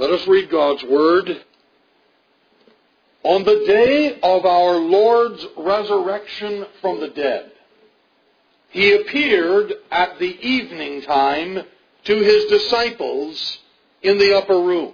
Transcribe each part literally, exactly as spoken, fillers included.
Let us read God's Word. On the day of our Lord's resurrection from the dead, He appeared at the evening time to His disciples in the upper room.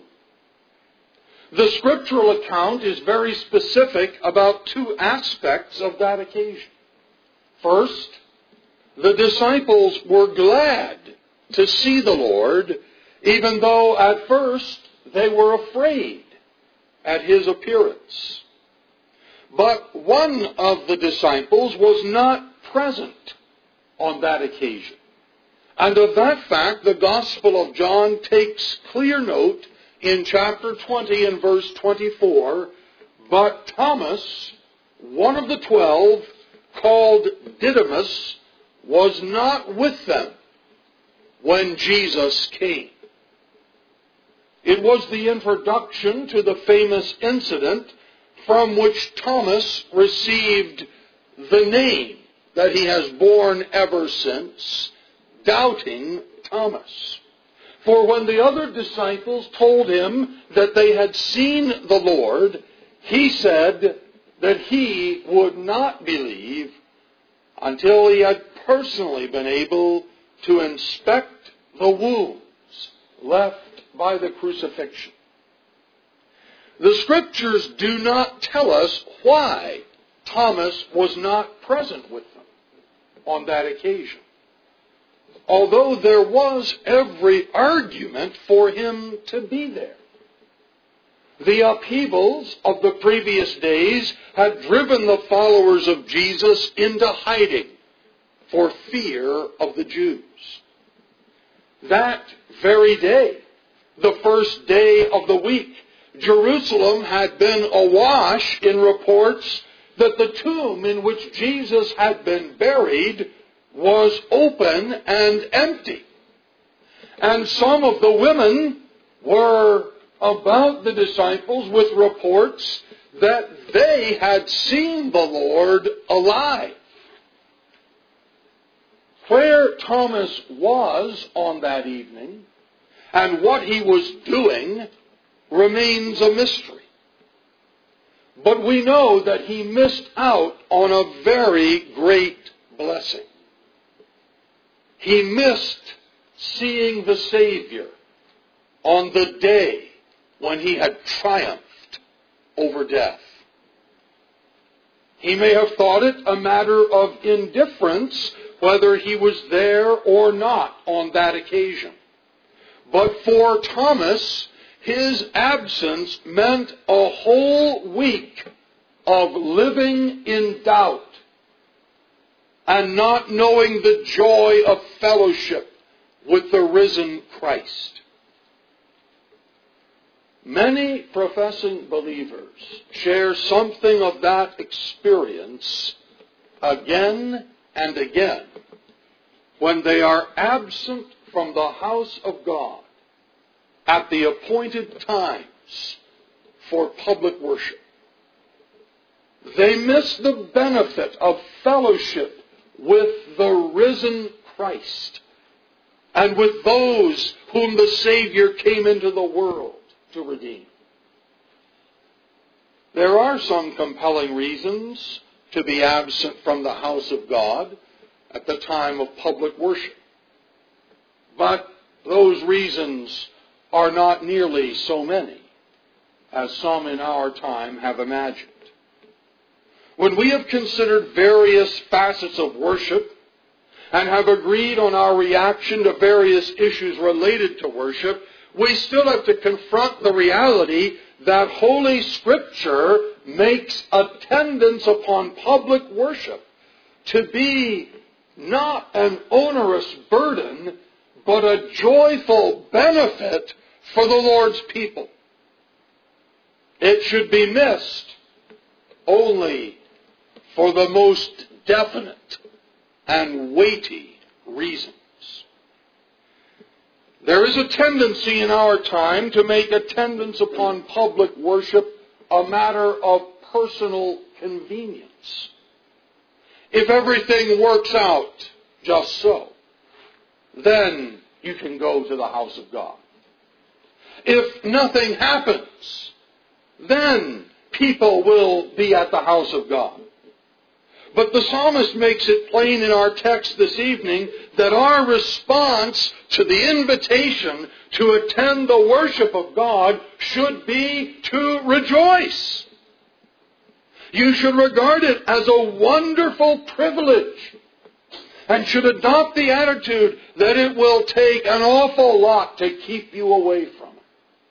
The scriptural account is very specific about two aspects of that occasion. First, the disciples were glad to see the Lord, even though at first they were afraid at His appearance. But one of the disciples was not present on that occasion. And of that fact, the Gospel of John takes clear note in chapter twenty and verse twenty-four. But Thomas, one of the twelve, called Didymus, was not with them when Jesus came. It was the introduction to the famous incident from which Thomas received the name that he has borne ever since, Doubting Thomas. For when the other disciples told him that they had seen the Lord, he said that he would not believe until he had personally been able to inspect the wounds left by the crucifixion. The Scriptures do not tell us why Thomas was not present with them on that occasion, although there was every argument for him to be there. The upheavals of the previous days had driven the followers of Jesus into hiding for fear of the Jews. That very day, the first day of the week, Jerusalem had been awash in reports that the tomb in which Jesus had been buried was open and empty. And some of the women were about the disciples with reports that they had seen the Lord alive. Where Thomas was on that evening and what he was doing remains a mystery. But we know that he missed out on a very great blessing. He missed seeing the Savior on the day when he had triumphed over death. He may have thought it a matter of indifference whether he was there or not on that occasion. But for Thomas, his absence meant a whole week of living in doubt and not knowing the joy of fellowship with the risen Christ. Many professing believers share something of that experience again and again when they are absent from the house of God at the appointed times for public worship. They miss the benefit of fellowship with the risen Christ and with those whom the Savior came into the world to redeem. There are some compelling reasons to be absent from the house of God at the time of public worship. But those reasons are not nearly so many as some in our time have imagined. When we have considered various facets of worship and have agreed on our reaction to various issues related to worship, we still have to confront the reality that Holy Scripture makes attendance upon public worship to be not an onerous burden, but a joyful benefit for the Lord's people. It should be missed only for the most definite and weighty reasons. There is a tendency in our time to make attendance upon public worship a matter of personal convenience. If everything works out just so, then you can go to the house of God. If nothing happens, then people will be at the house of God. But the psalmist makes it plain in our text this evening that our response to the invitation to attend the worship of God should be to rejoice. You should regard it as a wonderful privilege and should adopt the attitude that it will take an awful lot to keep you away from it.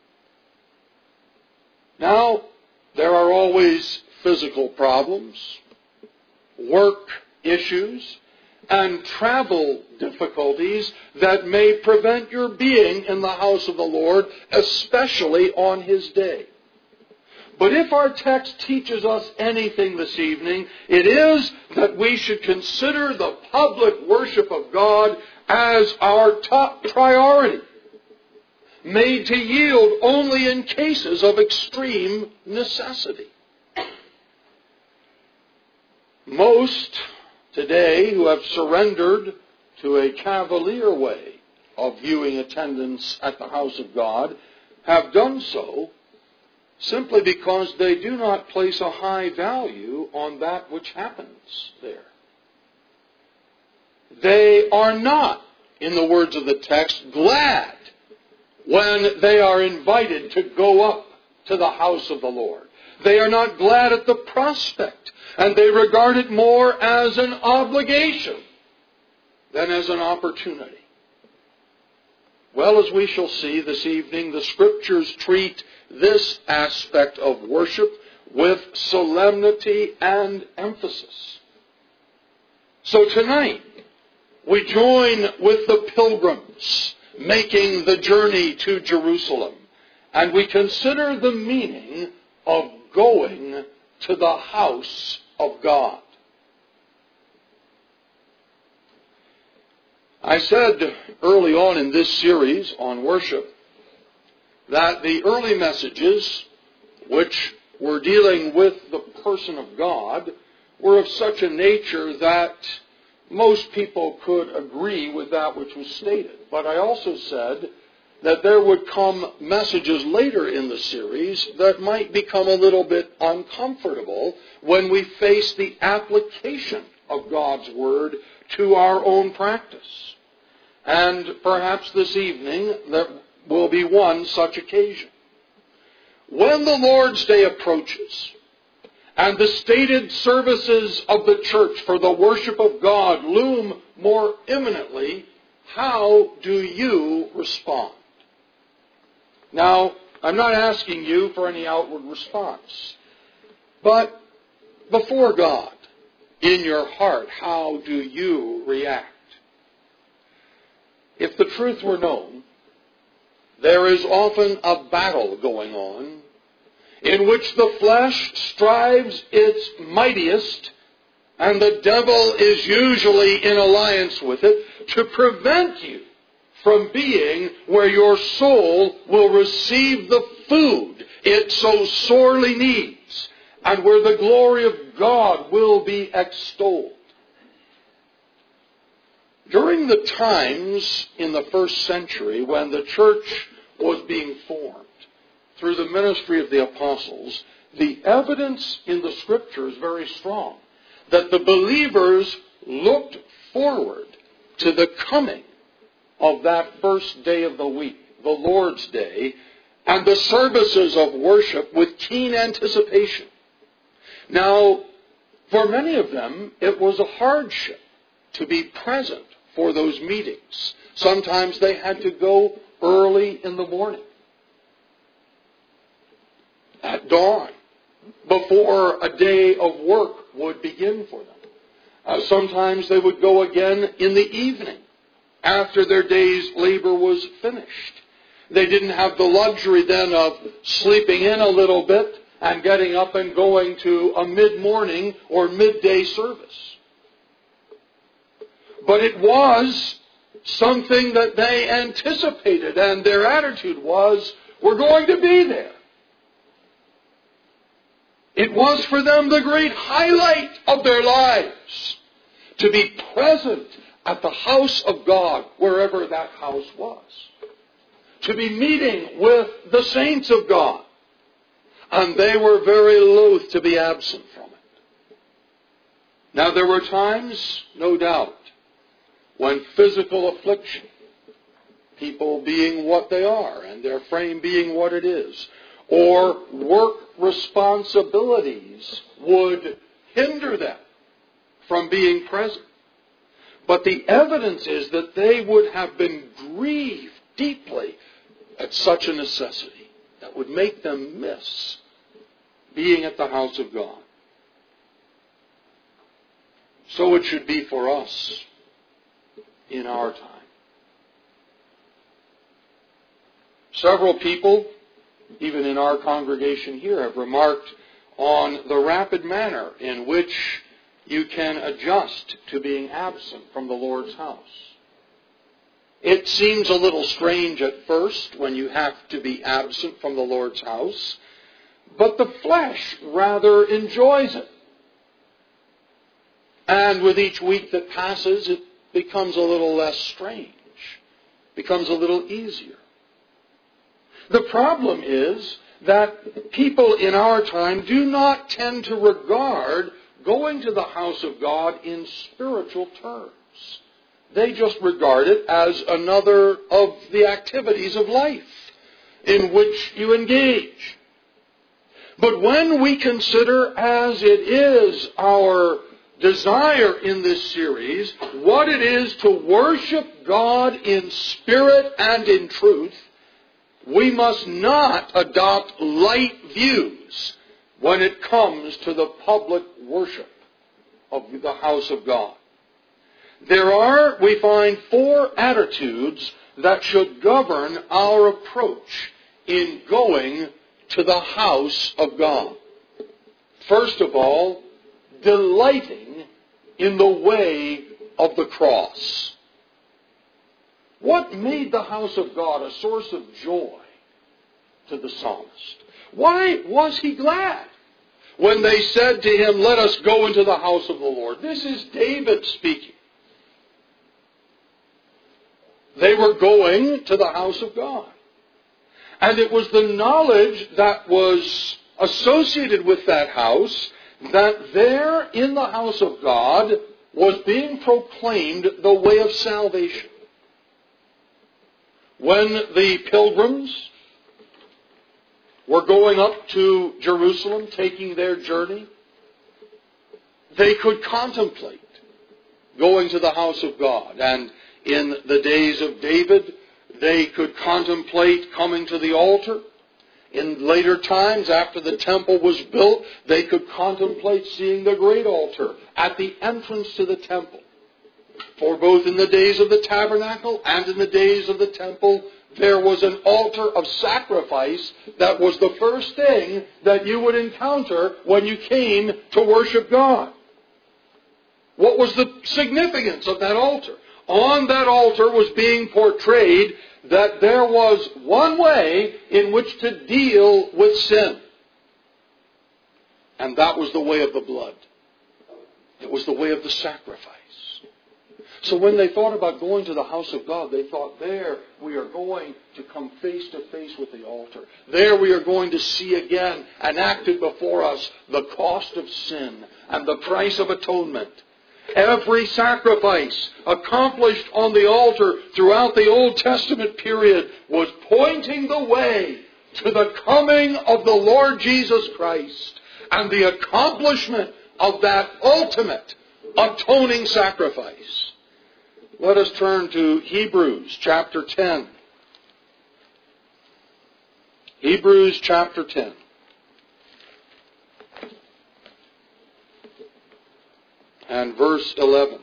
Now, there are always physical problems, work issues, and travel difficulties that may prevent your being in the house of the Lord, especially on His day. But if our text teaches us anything this evening, it is that we should consider the public worship of God as our top priority, made to yield only in cases of extreme necessity. Most today who have surrendered to a cavalier way of viewing attendance at the house of God have done so simply because they do not place a high value on that which happens there. They are not, in the words of the text, glad when they are invited to go up to the house of the Lord. They are not glad at the prospect, and they regard it more as an obligation than as an opportunity. Well, as we shall see this evening, the Scriptures treat this aspect of worship with solemnity and emphasis. So tonight, we join with the pilgrims making the journey to Jerusalem, and we consider the meaning of going to the house of God. I said early on in this series on worship that the early messages, which were dealing with the person of God, were of such a nature that most people could agree with that which was stated. But I also said that there would come messages later in the series that might become a little bit uncomfortable when we face the application of God's Word to our own practice. And perhaps this evening there will be one such occasion. When the Lord's Day approaches, and the stated services of the church for the worship of God loom more imminently, how do you respond? Now, I'm not asking you for any outward response, but before God, in your heart, how do you react? If the truth were known, there is often a battle going on in which the flesh strives its mightiest, and the devil is usually in alliance with it to prevent you from being where your soul will receive the food it so sorely needs, and where the glory of God will be extolled. During the times in the first century when the church was being formed through the ministry of the apostles, the evidence in the Scripture is very strong that the believers looked forward to the coming of that first day of the week, the Lord's Day, and the services of worship with keen anticipation. Now, for many of them, it was a hardship to be present for those meetings. Sometimes they had to go early in the morning, at dawn, before a day of work would begin for them. Uh, sometimes they would go again in the evening, after their day's labor was finished. They didn't have the luxury then of sleeping in a little bit and getting up and going to a mid-morning or midday service. But it was something that they anticipated, and their attitude was, we're going to be there. It was for them the great highlight of their lives to be present at the house of God, wherever that house was. to be meeting with the saints of God. And they were very loath to be absent from it. Now there were times, no doubt, when physical affliction, people being what they are and their frame being what it is, or work responsibilities would hinder them from being present. But the evidence is that they would have been grieved deeply at such a necessity that would make them miss being at the house of God. So it should be for us in our time. Several people, even in our congregation here, have remarked on the rapid manner in which you can adjust to being absent from the Lord's house. It seems a little strange at first when you have to be absent from the Lord's house, but the flesh rather enjoys it. And with each week that passes, it becomes a little less strange, becomes a little easier. The problem is that people in our time do not tend to regard going to the house of God in spiritual terms. They just regard it as another of the activities of life in which you engage. But when we consider, as it is our desire in this series, what it is to worship God in spirit and in truth, we must not adopt light views when it comes to the public worship of the house of God. There are, we find, four attitudes that should govern our approach in going to the house of God. First of all, delighting in the way of the cross. What made the house of God a source of joy to the psalmist? Why was he glad when they said to him, "Let us go into the house of the Lord"? This is David speaking. They were going to the house of God. And it was the knowledge that was associated with that house that there in the house of God was being proclaimed the way of salvation. When the pilgrims were going up to Jerusalem, taking their journey, they could contemplate going to the house of God. And in the days of David, they could contemplate coming to the altar. In later times, after the temple was built, they could contemplate seeing the great altar at the entrance to the temple. For both in the days of the tabernacle and in the days of the temple, there was an altar of sacrifice that was the first thing that you would encounter when you came to worship God. What was the significance of that altar? On that altar was being portrayed that there was one way in which to deal with sin. And that was the way of the blood. It was the way of the sacrifice. So when they thought about going to the house of God, they thought, there we are going to come face to face with the altar. There we are going to see again enacted before us the cost of sin and the price of atonement. Every sacrifice accomplished on the altar throughout the Old Testament period was pointing the way to the coming of the Lord Jesus Christ and the accomplishment of that ultimate atoning sacrifice. Let us turn to Hebrews chapter ten. Hebrews chapter ten. And verse eleven.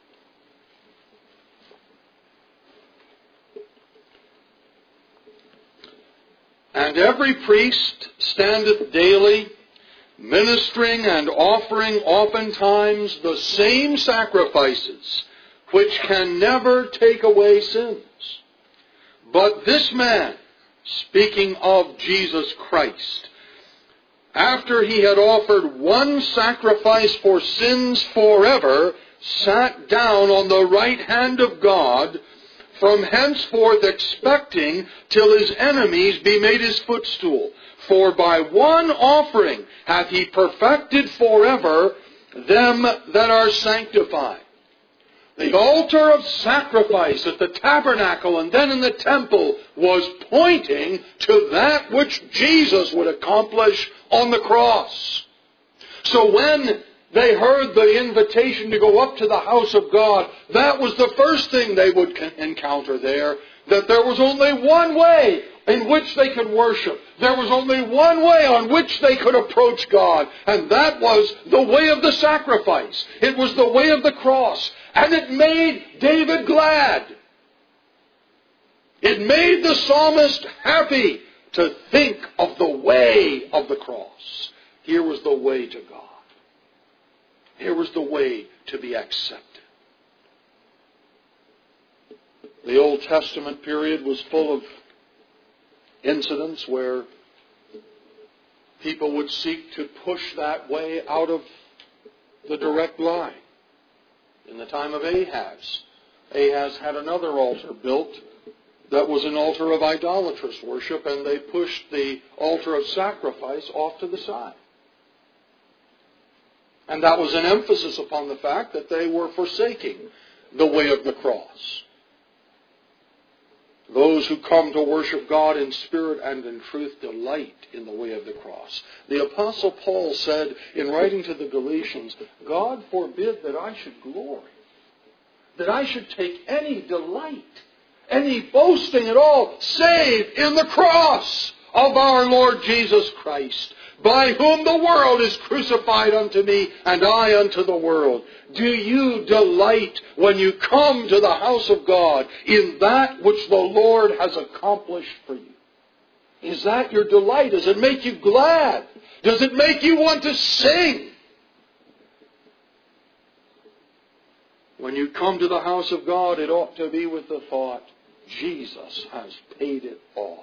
And every priest standeth daily, ministering and offering oftentimes the same sacrifices, which can never take away sins. But this man, speaking of Jesus Christ, after he had offered one sacrifice for sins forever, sat down on the right hand of God, from henceforth expecting till his enemies be made his footstool. For by one offering hath he perfected forever them that are sanctified. The altar of sacrifice at the tabernacle and then in the temple was pointing to that which Jesus would accomplish on the cross. So when they heard the invitation to go up to the house of God, that was the first thing they would encounter there, that there was only one way in which they could worship. There was only one way on which they could approach God, and that was the way of the sacrifice. It was the way of the cross, and it made David glad. It made the psalmist happy to think of the way of the cross. Here was the way to God. Here was the way to be accepted. The Old Testament period was full of incidents where people would seek to push that way out of the direct line. In the time of Ahaz, Ahaz had another altar built that was an altar of idolatrous worship, and they pushed the altar of sacrifice off to the side. And that was an emphasis upon the fact that they were forsaking the way of the cross. Those who come to worship God in spirit and in truth delight in the way of the cross. The Apostle Paul said in writing to the Galatians, God forbid that I should glory, that I should take any delight, any boasting at all, save in the cross of our Lord Jesus Christ, by whom the world is crucified unto me, and I unto the world. Do you delight when you come to the house of God in that which the Lord has accomplished for you? Is that your delight? Does it make you glad? Does it make you want to sing? When you come to the house of God, it ought to be with the thought, Jesus has paid it all.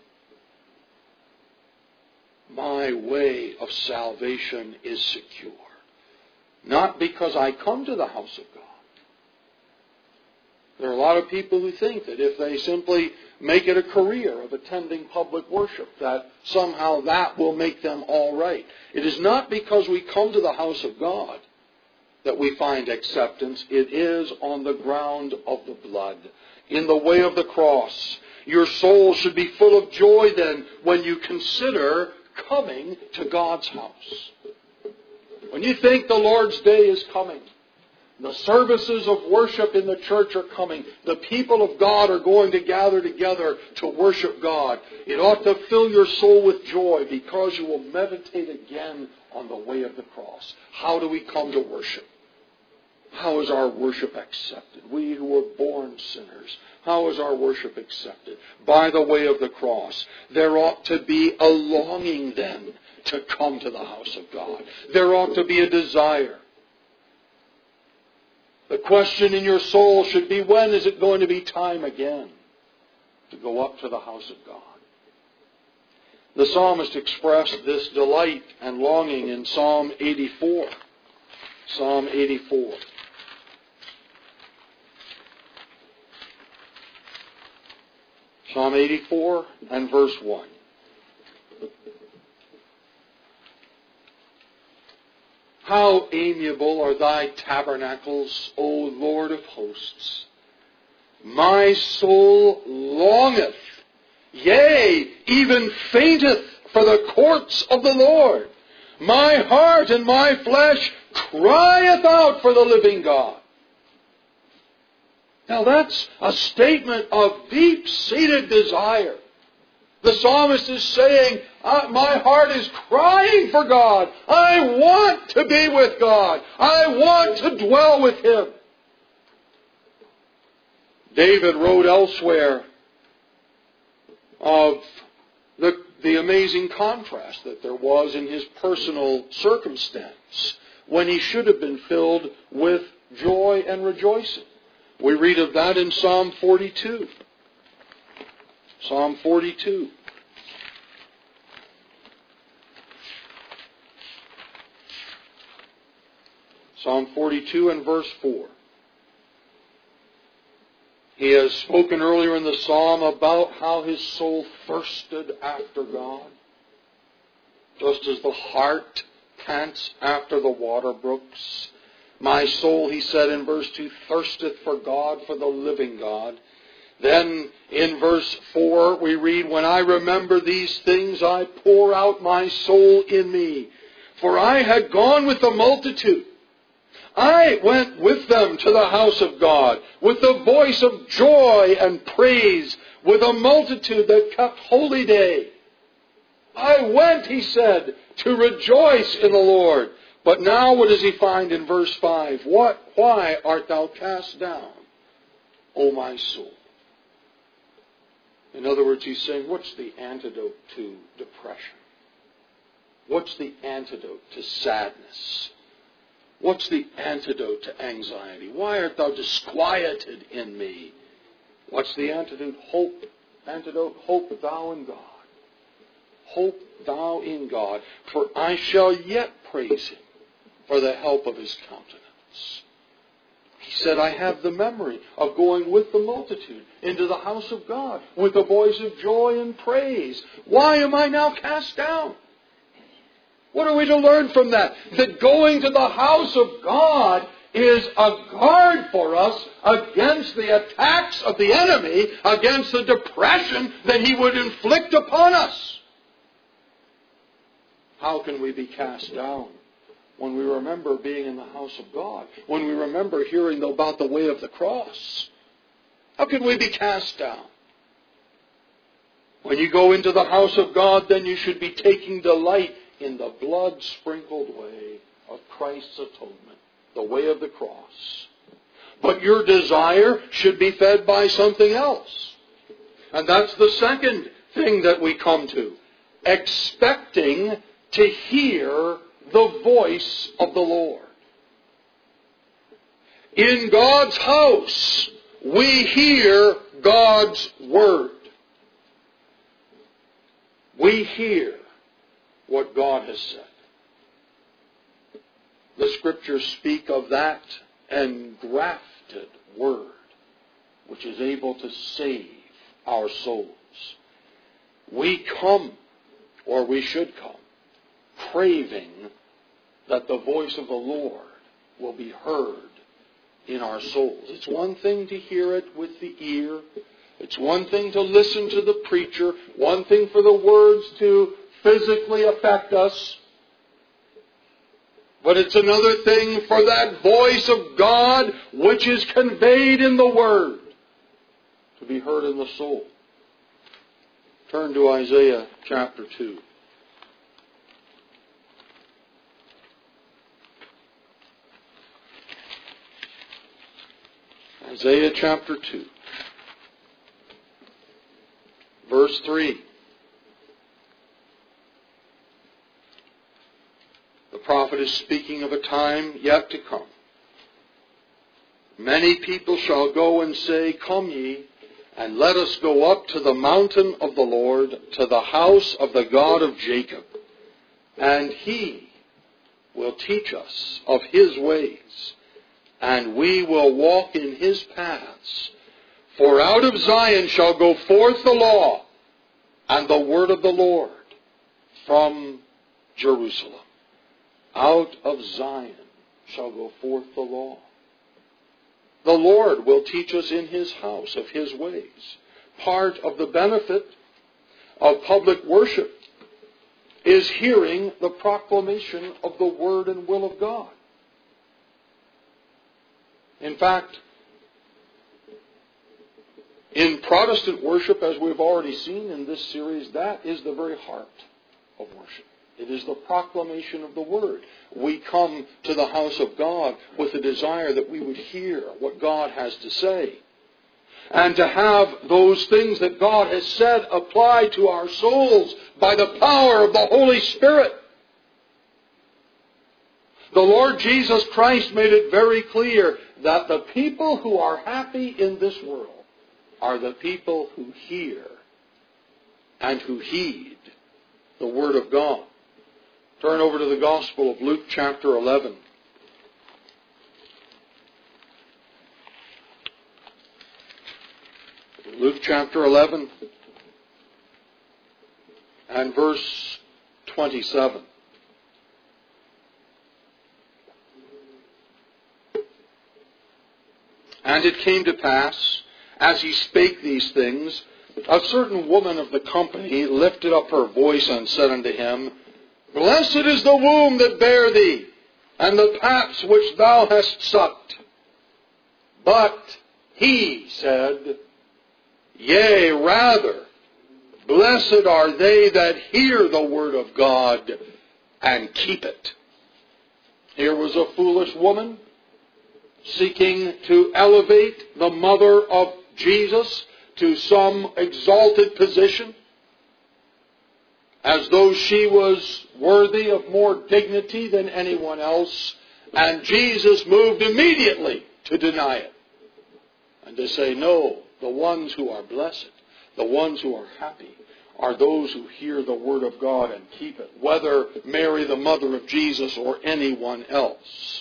My way of salvation is secure. Not because I come to the house of God. There are a lot of people who think that if they simply make it a career of attending public worship, that somehow that will make them all right. It is not because we come to the house of God that we find acceptance. It is on the ground of the blood, in the way of the cross. Your soul should be full of joy then when you consider coming to God's house. When you think the Lord's day is coming, the services of worship in the church are coming, the people of God are going to gather together to worship God, it ought to fill your soul with joy because you will meditate again on the way of the cross. How do we come to worship? How is our worship accepted? We who were born sinners, how is our worship accepted? By the way of the cross. There ought to be a longing then to come to the house of God. There ought to be a desire. The question in your soul should be, when is it going to be time again to go up to the house of God? The psalmist expressed this delight and longing in Psalm eighty-four. Psalm eighty-four. Psalm eighty-four and verse one. How amiable are thy tabernacles, O Lord of hosts! My soul longeth, yea, even fainteth for the courts of the Lord. My heart and my flesh crieth out for the living God. Now that's a statement of deep-seated desire. The psalmist is saying, my heart is crying for God. I want to be with God. I want to dwell with Him. David wrote elsewhere of the, the amazing contrast that there was in his personal circumstance when he should have been filled with joy and rejoicing. We read of that in Psalm forty-two. Psalm forty-two. Psalm forty-two and verse four. He has spoken earlier in the psalm about how his soul thirsted after God. Just as the hart pants after the water brooks. My soul, he said in verse two, thirsteth for God, for the living God. Then in verse four we read, when I remember these things, I pour out my soul in me. For I had gone with the multitude. I went with them to the house of God, with the voice of joy and praise, with a multitude that kept holy day. I went, he said, to rejoice in the Lord. But now what does he find in verse five? What? Why art thou cast down, O my soul? In other words, he's saying, what's the antidote to depression? What's the antidote to sadness? What's the antidote to anxiety? Why art thou disquieted in me? What's the antidote? Hope. Antidote, hope thou in God. Hope thou in God, for I shall yet praise him for the help of his countenance. He said, I have the memory of going with the multitude into the house of God with a voice of joy and praise. Why am I now cast down? What are we to learn from that? That going to the house of God is a guard for us against the attacks of the enemy, against the depression that he would inflict upon us. How can we be cast down? When we remember being in the house of God. When we remember hearing about the way of the cross. How can we be cast down? When you go into the house of God, then you should be taking delight in the blood-sprinkled way of Christ's atonement. The way of the cross. But your desire should be fed by something else. And that's the second thing that we come to. Expecting to hear the voice of the Lord. In God's house, we hear God's word. We hear what God has said. The Scriptures speak of that engrafted word, which is able to save our souls. We come, or we should come, craving that the voice of the Lord will be heard in our souls. It's one thing to hear it with the ear. It's one thing to listen to the preacher. One thing for the words to physically affect us. But it's another thing for that voice of God which is conveyed in the Word to be heard in the soul. Turn to Isaiah chapter two. Isaiah chapter two. Verse three. The prophet is speaking of a time yet to come. Many people shall go and say, Come ye, and let us go up to the mountain of the Lord, to the house of the God of Jacob. And he will teach us of his ways, and we will walk in his paths. For out of Zion shall go forth the law, and the word of the Lord from Jerusalem. Out of Zion shall go forth the law. The Lord will teach us in his house of his ways. Part of the benefit of public worship is hearing the proclamation of the word and will of God. In fact, in Protestant worship, as we've already seen in this series, that is the very heart of worship. It is the proclamation of the Word. We come to the house of God with a desire that we would hear what God has to say. And to have those things that God has said applied to our souls by the power of the Holy Spirit. The Lord Jesus Christ made it very clear that the people who are happy in this world are the people who hear and who heed the Word of God. Turn over to the Gospel of Luke chapter eleven. Luke chapter eleven and verse twenty-seven. And it came to pass, as he spake these things, a certain woman of the company lifted up her voice and said unto him, Blessed is the womb that bare thee, and the paps which thou hast sucked. But he said, Yea, rather, blessed are they that hear the word of God and keep it. Here was a foolish woman seeking to elevate the mother of Jesus to some exalted position, as though she was worthy of more dignity than anyone else, and Jesus moved immediately to deny it and to say, no, the ones who are blessed, the ones who are happy, are those who hear the word of God and keep it, whether Mary, the mother of Jesus, or anyone else.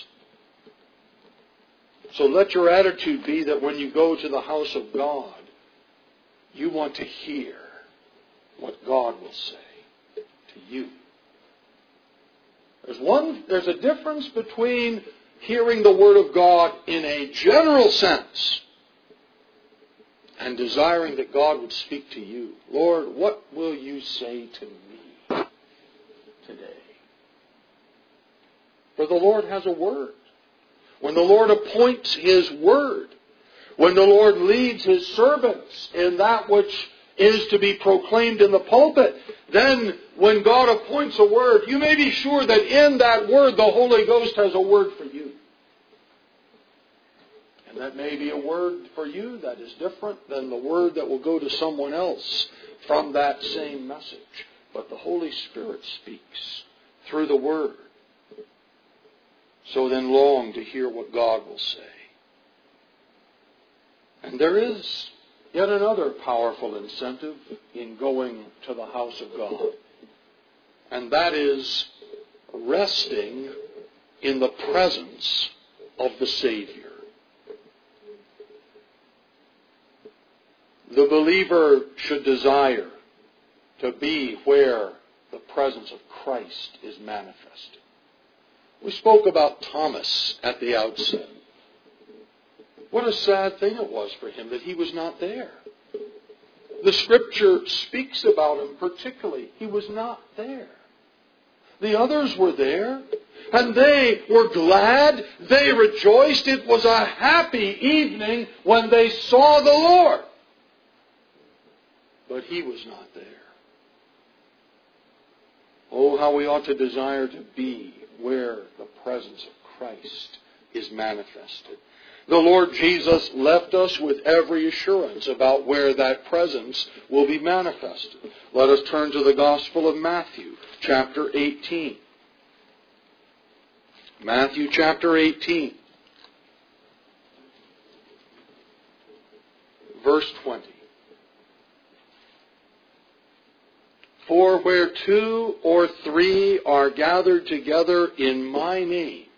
So let your attitude be that when you go to the house of God, you want to hear what God will say to you. There's one, there's a difference between hearing the word of God in a general sense and desiring that God would speak to you. Lord, what will you say to me today? For the Lord has a word. When the Lord appoints His word, when the Lord leads His servants in that which is to be proclaimed in the pulpit, then when God appoints a word, you may be sure that in that word the Holy Ghost has a word for you. And that may be a word for you that is different than the word that will go to someone else from that same message. But the Holy Spirit speaks through the word. So then long to hear what God will say. And there is yet another powerful incentive in going to the house of God. And that is resting in the presence of the Savior. The believer should desire to be where the presence of Christ is manifested. We spoke about Thomas at the outset. What a sad thing it was for him that he was not there. The Scripture speaks about him particularly. He was not there. The others were there, and they were glad. They rejoiced. It was a happy evening when they saw the Lord. But he was not there. Oh, how we ought to desire to be where the presence of Christ is manifested. The Lord Jesus left us with every assurance about where that presence will be manifested. Let us turn to the Gospel of Matthew, chapter eighteen. Matthew chapter eighteen, verse twenty. For where two or three are gathered together in my name,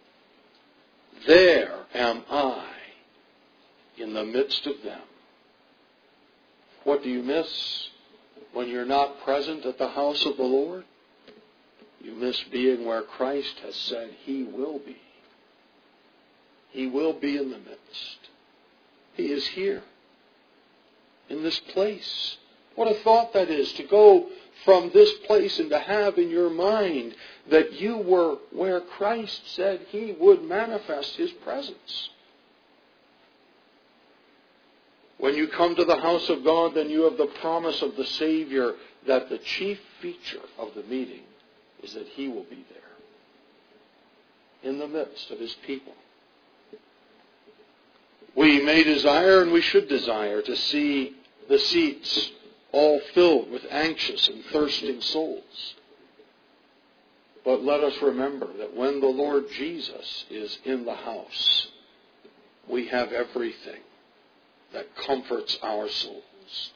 there am I in the midst of them. What do you miss when you're not present at the house of the Lord? You miss being where Christ has said He will be. He will be in the midst. He is here, in this place. What a thought that is, to go from this place and to have in your mind that you were where Christ said He would manifest His presence. When you come to the house of God, then you have the promise of the Savior that the chief feature of the meeting is that He will be there in the midst of His people. We may desire, and we should desire, to see the seats all filled with anxious and thirsting souls. But let us remember that when the Lord Jesus is in the house, we have everything that comforts our souls.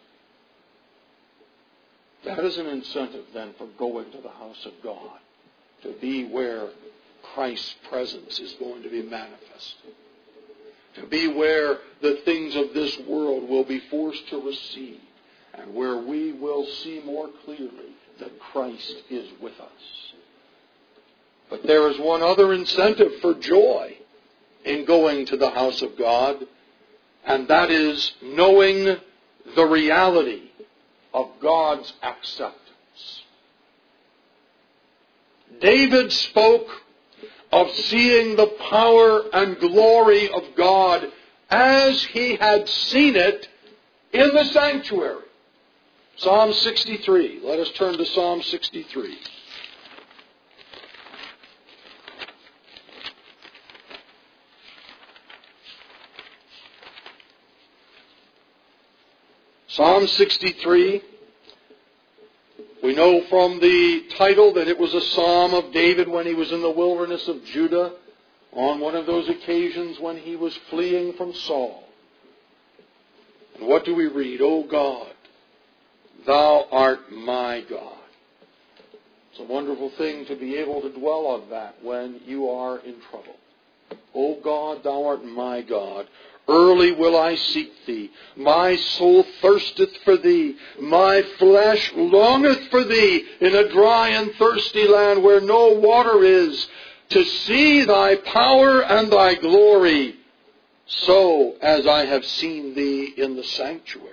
That is an incentive then for going to the house of God, to be where Christ's presence is going to be manifested. to be where the things of this world will be forced to recede, and where we will see more clearly that Christ is with us. But there is one other incentive for joy in going to the house of God, and that is knowing the reality of God's acceptance. David spoke of seeing the power and glory of God as he had seen it in the sanctuary. Psalm sixty-three. Let us turn to Psalm sixty-three. Psalm sixty-three. We know from the title that it was a psalm of David when he was in the wilderness of Judah on one of those occasions when he was fleeing from Saul. And what do we read? O God, Thou art my God. It's a wonderful thing to be able to dwell on that when you are in trouble. O God, Thou art my God. Early will I seek Thee. My soul thirsteth for Thee. My flesh longeth for Thee in a dry and thirsty land where no water is, to see Thy power and Thy glory, so as I have seen Thee in the sanctuary.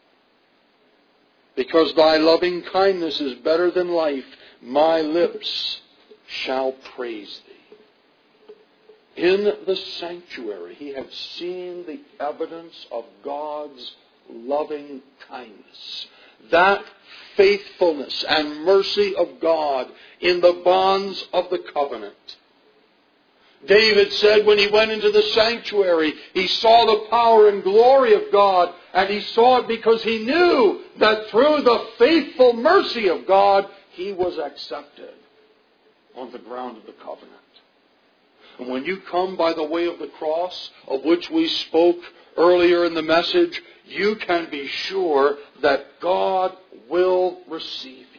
Because Thy loving kindness is better than life, my lips shall praise Thee. In the sanctuary, he had seen the evidence of God's loving kindness. That faithfulness and mercy of God in the bonds of the covenant. David said when he went into the sanctuary, he saw the power and glory of God, and he saw it because he knew that through the faithful mercy of God, he was accepted on the ground of the covenant. And when you come by the way of the cross, of which we spoke earlier in the message, you can be sure that God will receive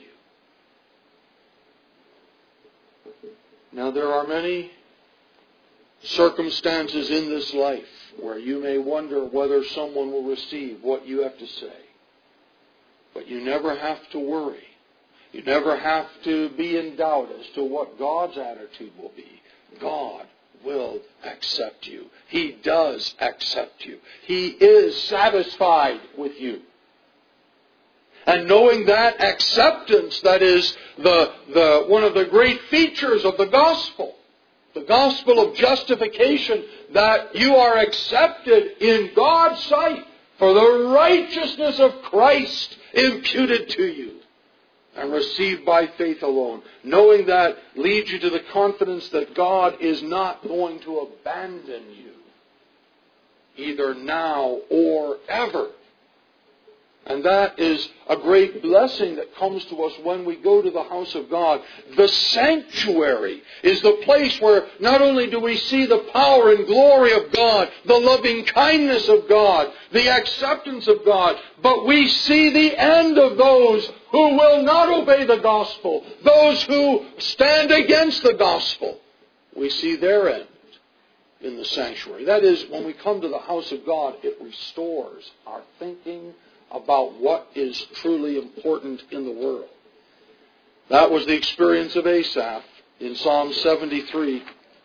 you. Now, there are many circumstances in this life where you may wonder whether someone will receive what you have to say. But you never have to worry. You never have to be in doubt as to what God's attitude will be. God will accept you. He does accept you. He is satisfied with you. And knowing that acceptance, that is the, the one of the great features of the gospel, the gospel of justification, that you are accepted in God's sight for the righteousness of Christ imputed to you and received by faith alone. Knowing that leads you to the confidence that God is not going to abandon you, either now or ever. And that is a great blessing that comes to us when we go to the house of God. The sanctuary is the place where not only do we see the power and glory of God, the loving kindness of God, the acceptance of God, but we see the end of those who will not obey the gospel, those who stand against the gospel. We see their end in the sanctuary. That is, when we come to the house of God, it restores our thinking about what is truly important in the world. That was the experience of Asaph in Psalm seventy-three.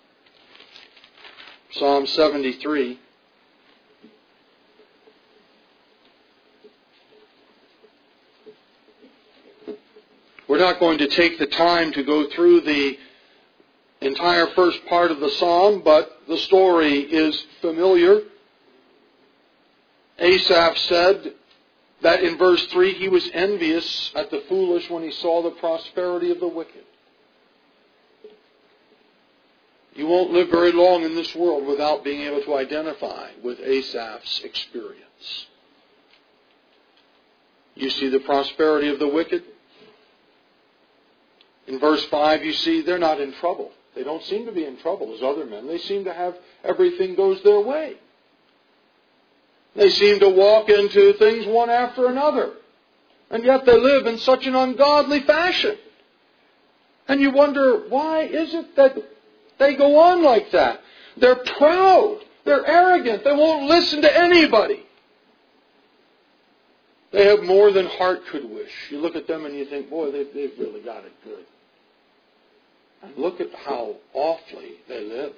Psalm seventy-three. We're not going to take the time to go through the entire first part of the psalm, but the story is familiar. Asaph said that in verse three, he was envious at the foolish when he saw the prosperity of the wicked. You won't live very long in this world without being able to identify with Asaph's experience. You see the prosperity of the wicked. In verse five, you see they're not in trouble. They don't seem to be in trouble as other men. They seem to have everything goes their way. They seem to walk into things one after another. And yet they live in such an ungodly fashion. And you wonder, why is it that they go on like that? They're proud They're arrogant. They won't listen to anybody. They have more than heart could wish. You look at them and you think, boy, they've, they've really got it good. And look at how awfully they live.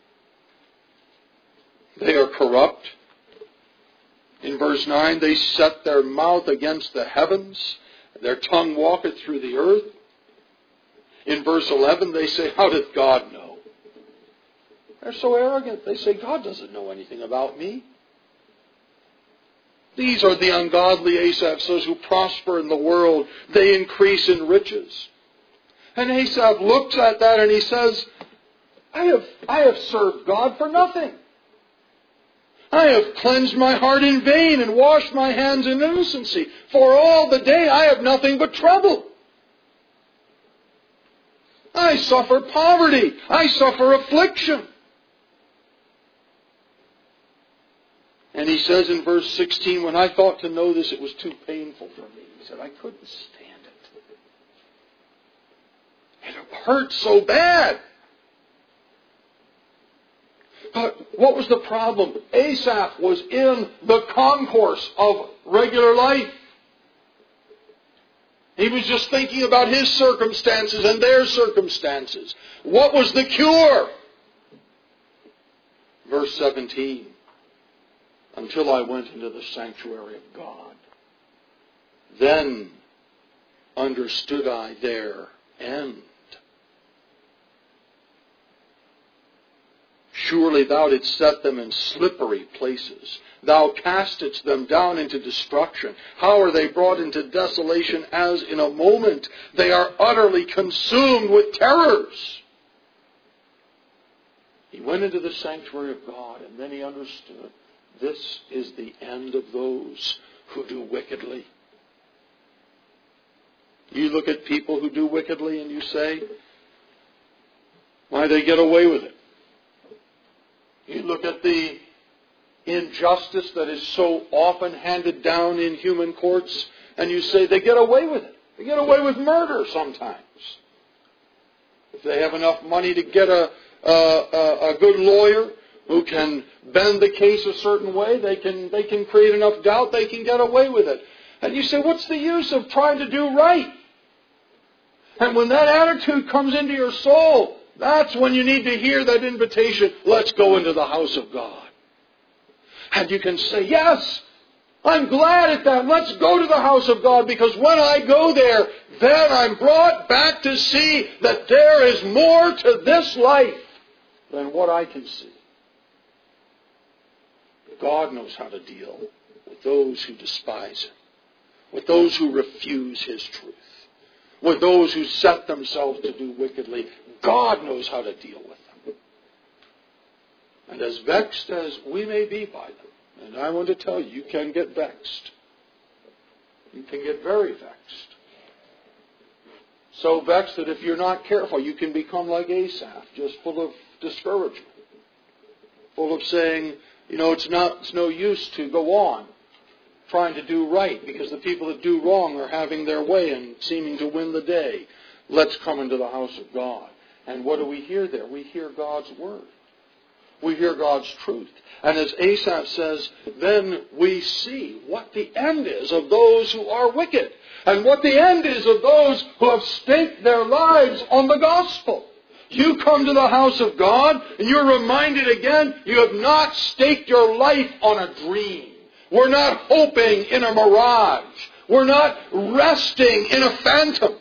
They are corrupt. In verse nine, they set their mouth against the heavens. Their tongue walketh through the earth. In verse eleven, they say, how doth God know? They're so arrogant. They say, God doesn't know anything about me. These are the ungodly Asaphs, those who prosper in the world. They increase in riches. And Asaph looks at that and he says, I have, I have served God for nothing. I have cleansed my heart in vain and washed my hands in innocency. For all the day I have nothing but trouble. I suffer poverty. I suffer affliction. And he says in verse sixteen, when I thought to know this, it was too painful for me. He said, I couldn't stand it. It hurt so bad. But what was the problem? Asaph was in the concourse of regular life. He was just thinking about his circumstances and their circumstances. What was the cure? Verse seventeen. Until I went into the sanctuary of God. Then understood I their end. Surely thou didst set them in slippery places. Thou castedst them down into destruction. How are they brought into desolation as in a moment? They are utterly consumed with terrors. He went into the sanctuary of God, and then he understood. This is the end of those who do wickedly. You look at people who do wickedly and you say, why, they get away with it. You look at the injustice that is so often handed down in human courts and you say they get away with it. They get away with murder sometimes. If they have enough money to get a, a, a, a good lawyer who can bend the case a certain way, they can they can create enough doubt, they can get away with it. And you say, what's the use of trying to do right? And when that attitude comes into your soul, that's when you need to hear that invitation, let's go into the house of God. And you can say, yes, I'm glad at that. Let's go to the house of God, because when I go there, then I'm brought back to see that there is more to this life than what I can see. God knows how to deal with those who despise Him, with those who refuse His truth, with those who set themselves to do wickedly. God knows how to deal with them. And as vexed as we may be by them, and I want to tell you, you can get vexed. You can get very vexed. So vexed that if you're not careful, you can become like Asaph, just full of discouragement, full of saying, you know, it's not, it's no use to go on trying to do right, because the people that do wrong are having their way and seeming to win the day. Let's come into the house of God. And what do we hear there? We hear God's word. We hear God's truth. And as Asaph says, then we see what the end is of those who are wicked, and what the end is of those who have staked their lives on the gospel. You come to the house of God and you're reminded again, you have not staked your life on a dream. We're not hoping in a mirage. We're not resting in a phantom.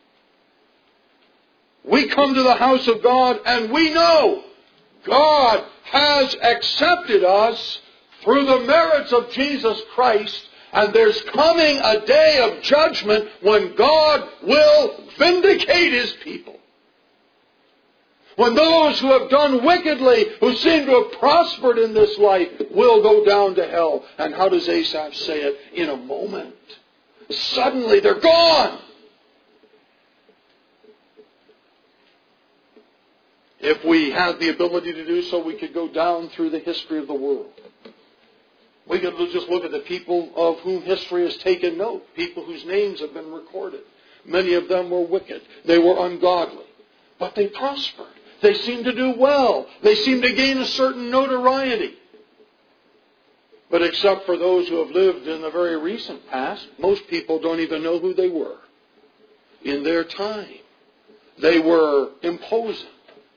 We come to the house of God and we know God has accepted us through the merits of Jesus Christ, and there's coming a day of judgment when God will vindicate His people. When those who have done wickedly, who seem to have prospered in this life, will go down to hell. And how does Asaph say it? In a moment. Suddenly they're gone. If we had the ability to do so, we could go down through the history of the world. We could just look at the people of whom history has taken note. People whose names have been recorded. Many of them were wicked. They were ungodly. But they prospered. They seem to do well. They seem to gain a certain notoriety. But except for those who have lived in the very recent past, most people don't even know who they were. In their time, they were imposing.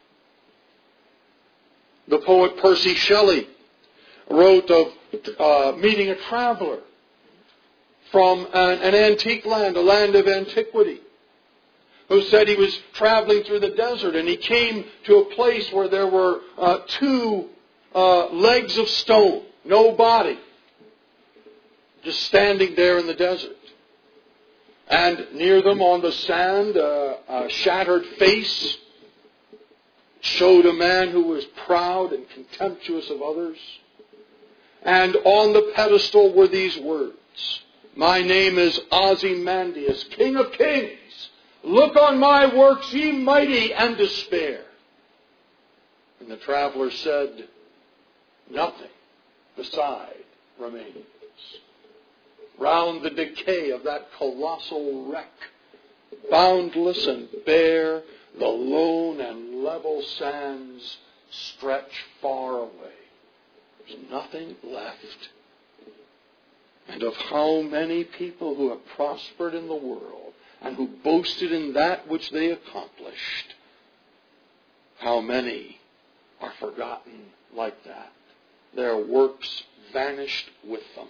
The poet Percy Shelley wrote of uh, meeting a traveler from an, an antique land, a land of antiquity, who said he was traveling through the desert and he came to a place where there were uh, two uh, legs of stone, no body, just standing there in the desert. And near them on the sand, uh, a shattered face showed a man who was proud and contemptuous of others. And on the pedestal were these words, "My name is Ozymandias, King of Kings. Look on my works, ye mighty, and despair." And the traveler said, "Nothing beside remains." Round the decay of that colossal wreck, boundless and bare, the lone and level sands stretch far away. There's nothing left. And of how many people who have prospered in the world and who boasted in that which they accomplished, how many are forgotten like that? Their works vanished with them.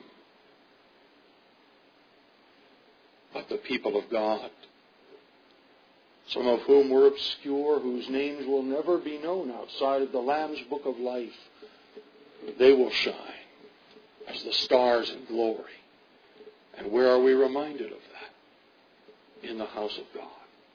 But the people of God, some of whom were obscure, whose names will never be known outside of the Lamb's Book of Life, they will shine as the stars in glory. And where are we reminded of that? In the house of God.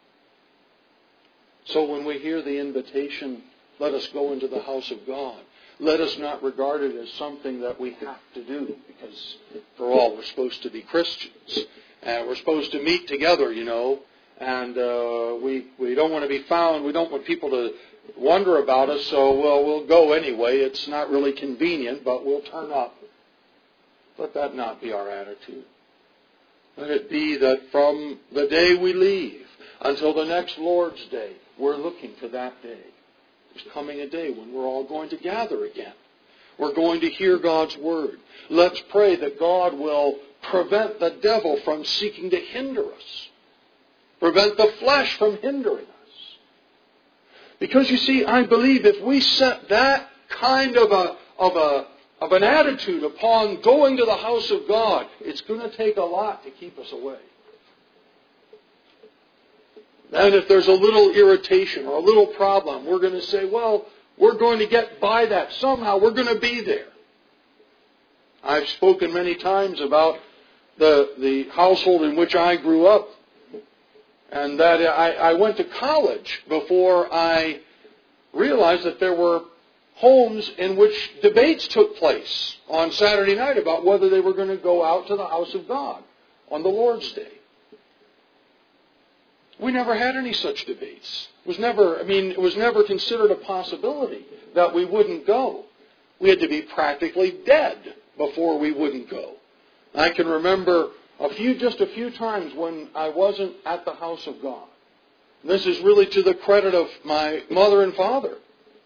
So when we hear the invitation, let us go into the house of God, let us not regard it as something that we have to do, because for all, we're supposed to be Christians. And we're supposed to meet together, you know, and uh, we we don't want to be found. We don't want people to wonder about us, so well, we'll go anyway. It's not really convenient, but we'll turn up. Let that not be our attitude. Let it be that from the day we leave until the next Lord's Day, we're looking to that day. There's coming a day when we're all going to gather again. We're going to hear God's Word. Let's pray that God will prevent the devil from seeking to hinder us. Prevent the flesh from hindering us. Because you see, I believe if we set that kind of a of a of an attitude upon going to the house of God, it's going to take a lot to keep us away. Then if there's a little irritation or a little problem, we're going to say, well, we're going to get by that. Somehow we're going to be there. I've spoken many times about the the household in which I grew up, and that I, I went to college before I realized that there were homes in which debates took place on Saturday night about whether they were going to go out to the house of God on the Lord's Day. We never had any such debates. It was never, I mean, it was never considered a possibility that we wouldn't go. We had to be practically dead before we wouldn't go. I can remember a few, just a few times when I wasn't at the house of God. And this is really to the credit of my mother and father.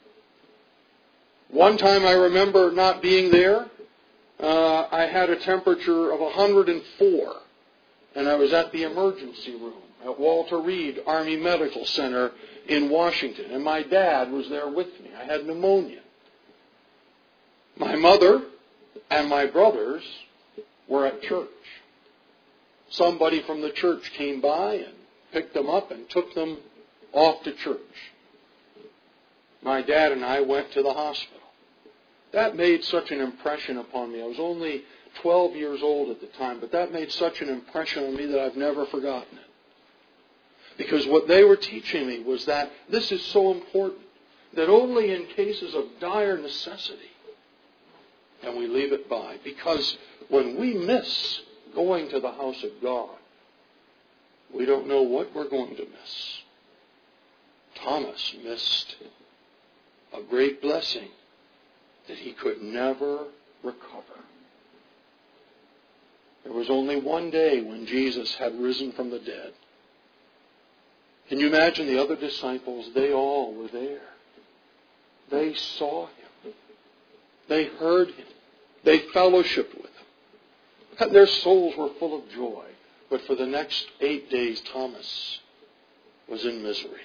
One time I remember not being there. Uh, I had a temperature of one hundred four, and I was at the emergency room at Walter Reed Army Medical Center in Washington, and my dad was there with me. I had pneumonia. My mother and my brothers were at church. Somebody from the church came by and picked them up and took them off to church. My dad and I went to the hospital. That made such an impression upon me. I was only twelve years old at the time, but that made such an impression on me that I've never forgotten it. Because what they were teaching me was that this is so important, that only in cases of dire necessity can we leave it by. Because when we miss going to the house of God, we don't know what we're going to miss. Thomas missed a great blessing that he could never recover. There was only one day when Jesus had risen from the dead. Can you imagine the other disciples? They all were there. They saw him. They heard him. They fellowshiped with him. And their souls were full of joy. But for the next eight days, Thomas was in misery.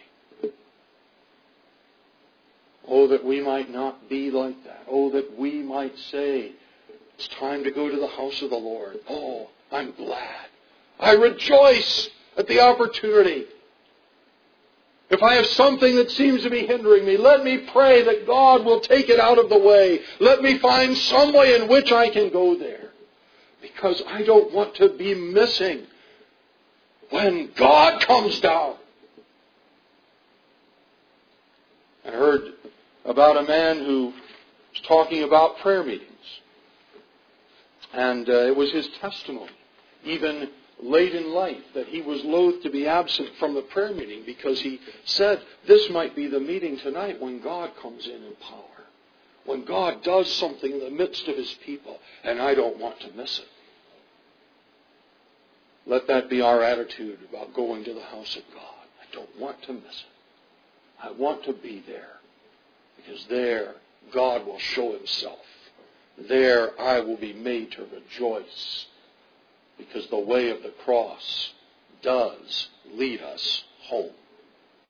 Oh, that we might not be like that. Oh, that we might say, it's time to go to the house of the Lord. Oh, I'm glad. I rejoice at the opportunity. If I have something that seems to be hindering me, let me pray that God will take it out of the way. Let me find some way in which I can go there. Because I don't want to be missing when God comes down. I heard about a man who was talking about prayer meetings. And uh, it was his testimony, even late in life, that he was loath to be absent from the prayer meeting because he said, this might be the meeting tonight when God comes in in power. When God does something in the midst of his people, and I don't want to miss it. Let that be our attitude about going to the house of God. I don't want to miss it. I want to be there. Because there, God will show himself. There, I will be made to rejoice. Because the way of the cross does lead us home.